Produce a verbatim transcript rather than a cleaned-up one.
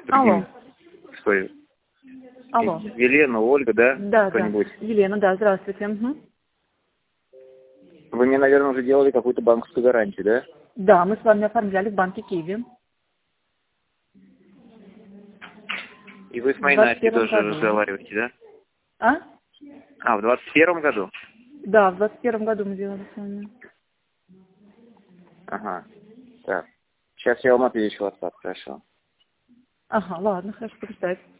Алло. Что? Алло. Елена, Ольга, да? Да, Кто-нибудь? да. Елена, да, здравствуйте. Угу. Вы мне, наверное, уже делали какую-то банковскую гарантию, да? Да, мы с вами оформляли в банке Киви. И вы с В моей двадцать Настей первом тоже году. разговариваете, да? А? А, в двадцать первом году? Да, в двадцать первом году мы делали с вами. Ага. Так. Сейчас я вам отвечу в WhatsApp, хорошо. Ага, ладно, хорошо, почитать.